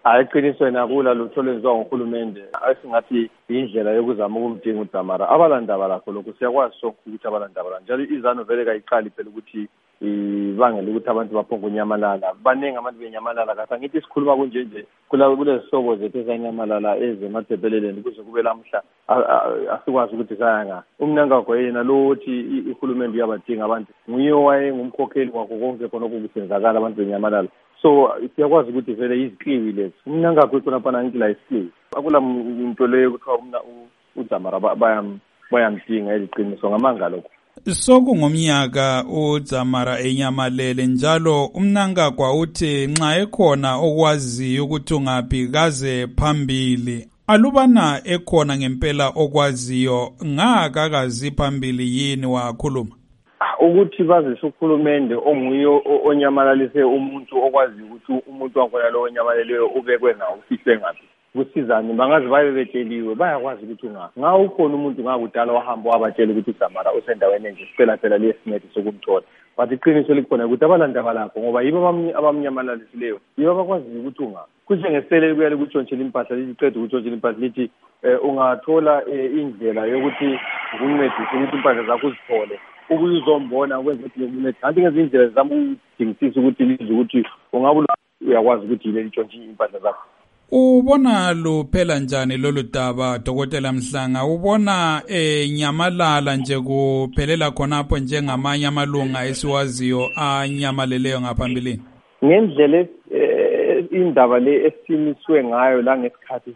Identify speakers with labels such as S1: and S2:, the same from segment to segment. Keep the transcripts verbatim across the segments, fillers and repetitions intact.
S1: Hayi eqinisweni akula lutho olwenziwa nguhulumende esingathi indlela yokuzama ukumdinga uDzamara. Abalandaba lakho lokho siyakwazi sonke ukuthi abalandaba njalo izano vele kayiqali phela ukuthi ibangela ukuthi abantu baphonga unyamalala. Baningi abantu benyamalala kahle. Angithi sikhuluma kunje nje kula kulezisobo zethu ezanyamalala ezemathebeleleni kuze kube lamhla asikwazi ukuthi sayanga. Umnangagwa yena lo uthi uhulumende uyabadinga abantu nguye wayengumkhokheli wakho konke khona okusenzakala abantu benyamalala. So siyakwazi ukuthi vele iziqiwi lezi umnangagwa khona phana ngithi la isiqiwi akula into leyo kuthiwa umna uDzamara bayam bayamdinga eliqiniso ngamanga lokho.
S2: Sokungumnyaka uDzamara enyamalele njalo umnangagwa uthi nxa ekhona okwaziyo ukuthi ungaphi kaze phambili. Alubana ekhona ngempela okwaziyo ngaka kazi phambili yini wakhuluma?
S1: Ukuthi bazise ukhulumende onguyo onyamalalise umuntu okwazi ukuthi umuntu wakhona lo onyamaleleyo ubekwe ngawo ufihle ngaphi. Kusizani bangaze baye betsheliwe bayakwazi ukuthi unga nga ukhona umuntu ngakudala wahamba wabatshela ukuthi uDzamara usendaweni enje siphela phela lesimedi sokumthola bathi iqiniso likhona ukuthi abalandaba lakho ngoba yibo abamnyamalalisileyo yibo abakwazi ukuthi unga kunjengesele kuyale ukutshontshela impahla liqeda ukutshontshela impahla lithi ungathola indlela yokuthi ukuncedise ukuthi impahla zakho uzithole ubuye uzombona ukwenza ukuthi lokuncedisa kanti ngezinye indlela zama ukudingisisa ukuthi lize ukuthi ungabe uyakwazi ukuthi yile litshontshe impahla zakho.
S2: Ubona luphela njani lolu daba Dokotela Mhlanga? Ubona eh nyamalala nje kuphelela khonapho njengamanye amalunga esiwaziyo anyamaleleyo ngaphambili?
S1: Ngendlela indaba le esimiswe ngayo la ngesikhathi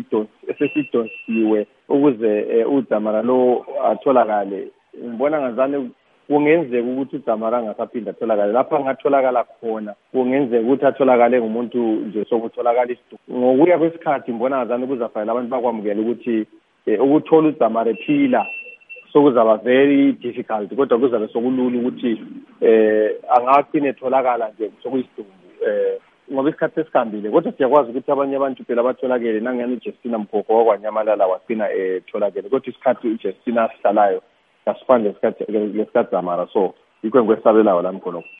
S1: sesidonsiwe ukuze uDzamara lo atholakale ngibona ngazane kungenzeka ukuthi uDzamara angasaphinda atholakale lapha angatholakala khona kungenzeka ukuthi atholakale ngumuntu nje sokutholakala isidumo ngokuya kwesikhathi ngibona ngazane kuzafanele abantu bakwamukela ukuthi ukuthola uDzamara ephila sokuzaba very difficult kodwa kuzabe sokulula ukuthi eh angagcina etholakala nje sokuyisidumbu eh ngoba isikhathi esihambile kodwa siyakwazi ukuthi abanye abantu phela batholakele nangani uJustina Mkhokho wakwanyamalala wagcina etholakele kodwa isikhathi uJustina sihlalayo asifande lesikhathi lesikhathi Dzamara so ikwenkwe esabelayo la mkhonoko.